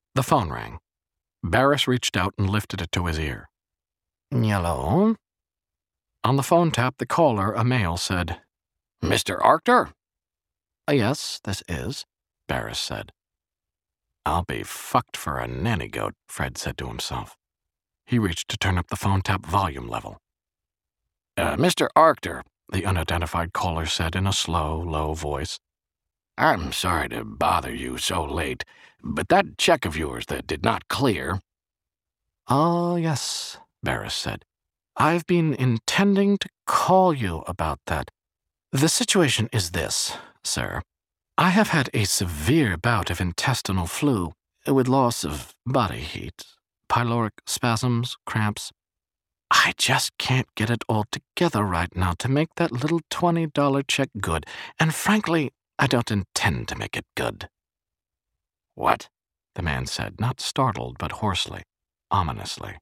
The phone rang. Barris reached out and lifted it to his ear. "Hello?" On the phone tap, the caller, a male, said, "Mr. Arctor?" "Yes, this is," Barris said. "I'll be fucked for a nanny goat," Fred said to himself. He reached to turn up the phone tap volume level. "Mr. Arctor," the unidentified caller said in a slow, low voice. "I'm sorry to bother you so late, but that check of yours that did not clear—" "Oh, yes," Barris said. "I've been intending to call you about that. The situation is this, sir. I have had a severe bout of intestinal flu, with loss of body heat, pyloric spasms, cramps. I just can't get it all together right now to make that little $20 check good, and frankly, I don't intend to make it good." "What?" the man said, not startled, but hoarsely, ominously.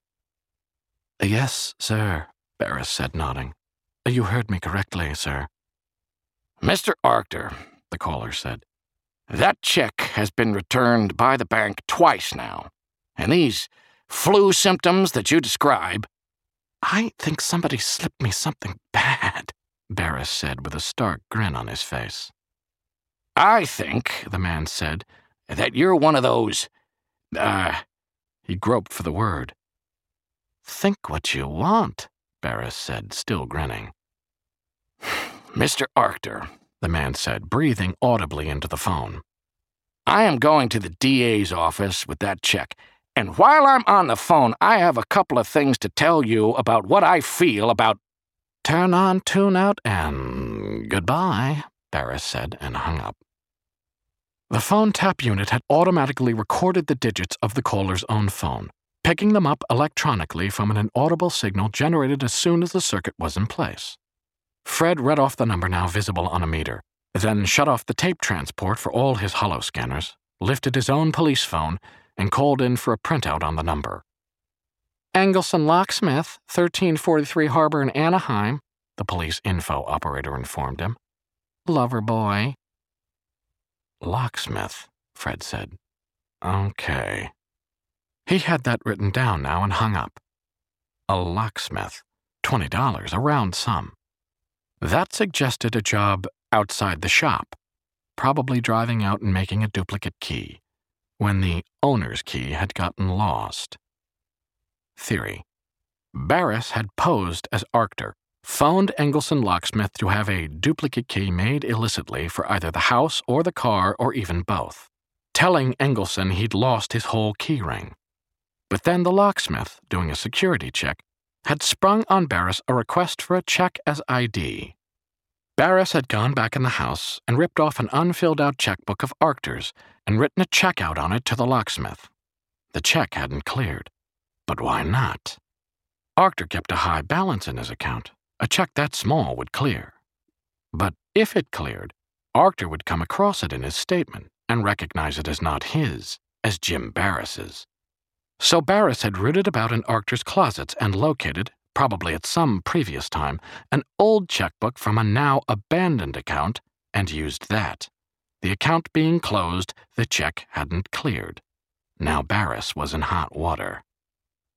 "Yes, sir," Barris said, nodding. "You heard me correctly, sir." "Mr. Arctor," the caller said, "that check has been returned by the bank twice now, and these flu symptoms that you describe—" "I think somebody slipped me something bad," Barris said with a stark grin on his face. "I think," the man said, "that you're one of those, he groped for the word. "Think what you want," Barris said, still grinning. "Mr. Arctor," the man said, breathing audibly into the phone, "I am going to the DA's office with that check, and while I'm on the phone, I have a couple of things to tell you about what I feel about—" "Turn on, tune out, and goodbye," Barris said, and hung up. The phone tap unit had automatically recorded the digits of the caller's own phone, picking them up electronically from an inaudible signal generated as soon as the circuit was in place. Fred read off the number now visible on a meter, then shut off the tape transport for all his holo scanners, lifted his own police phone, and called in for a printout on the number. "Engelson Locksmith, 1343 Harbor in Anaheim," the police info operator informed him. "Lover boy." "Locksmith," Fred said. "Okay." He had that written down now and hung up. A locksmith. $20, a round sum. That suggested a job outside the shop, probably driving out and making a duplicate key, when the owner's key had gotten lost. Theory. Barris had posed as Arctor, phoned Engelson Locksmith to have a duplicate key made illicitly for either the house or the car or even both, telling Engelson he'd lost his whole key ring. But then the locksmith, doing a security check, had sprung on Barris a request for a check as ID. Barris had gone back in the house and ripped off an unfilled-out checkbook of Arctor's and written a check out on it to the locksmith. The check hadn't cleared. But why not? Arctor kept a high balance in his account. A check that small would clear. But if it cleared, Arctor would come across it in his statement and recognize it as not his, as Jim Barris's. So Barris had rooted about in Arctor's closets and located, probably at some previous time, an old checkbook from a now abandoned account and used that. The account being closed, the check hadn't cleared. Now Barris was in hot water.